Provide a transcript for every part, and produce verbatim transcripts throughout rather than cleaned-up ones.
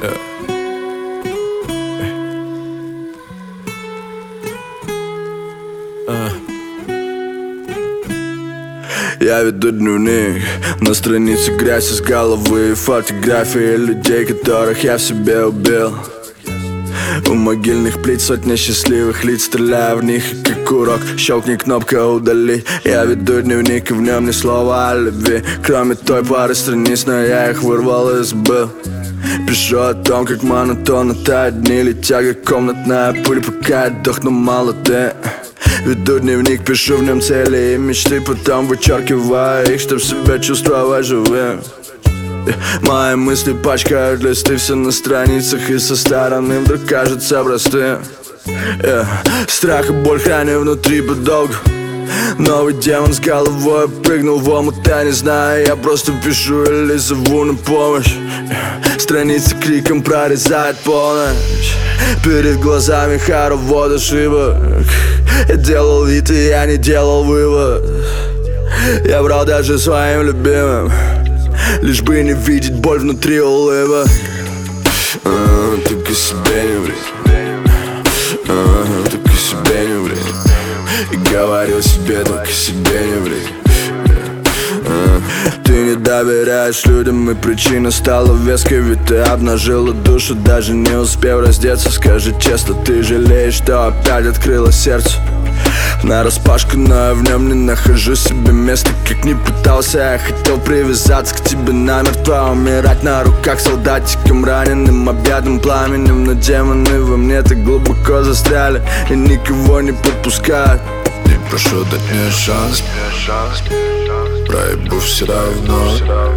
Yeah. Uh. Я веду дневник, на странице грязь из головы, фотографии людей, которых я в себе убил. У могильных плит сотня счастливых лиц, стреляю в них, как урок, щелкни кнопка удалить. Я веду дневник, и в нем ни слова о любви, кроме той пары страниц, но я их вырвал и забыл. Пишу о том, как монотонно тают дни, летя как комнатная пыль, пока я дохну молодым. Веду дневник, пишу в нем цели и мечты, потом вычеркиваю их, чтоб себя чувствовать живым. Мои мысли пачкают листы, все на страницах, и со стороны вдруг кажется простым. yeah. Страх и боль храню внутри подолгу. Новый демон с головой прыгнул в омут, я не знаю, я просто пишу или зову на помощь. yeah. Страницы криком прорезает полночь, перед глазами хоровод ошибок. Я делал вид, и я не делал вывод. Я врал даже своим любимым, лишь бы не видеть боль внутри улыбок. а, Только себе не ври, а, только себе не ври. И говорил себе, только себе не ври. а, Ты не доверяешь людям, и причина стала веской, ведь ты обнажила душу, даже не успев раздеться. Скажи честно, ты жалеешь, что опять открыла сердце нараспашку, но я в нем не нахожу себе места. Как ни пытался, я хотел привязаться к тебе намертво, умирать на руках солдатиком, раненым объятым пламенем. Но демоны во мне так глубоко застряли и никого не подпускают. Не прошу дать мне шанс, проебу все равно.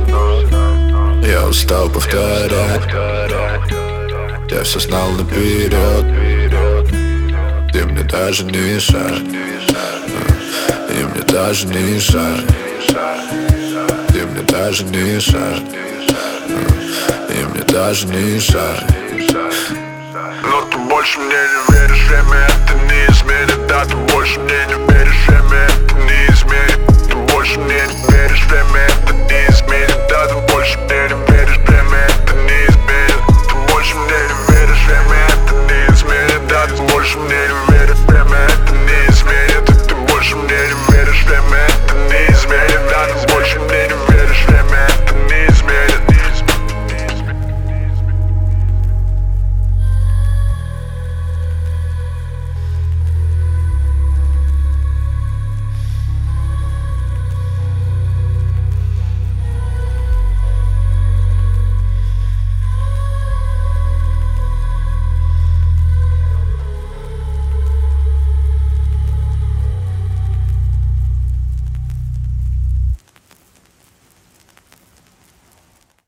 Я устал повторять, я все знал наперед. Ты мне даже не мешаешь, и мне даже не мешаешь. Ты мне даже не мешаешь, и мне даже не мешаешь. Но ты больше мне не веришь, время это не изменит. Да, ты больше мне не веришь, время это не изменит. Ты больше мне не веришь, время это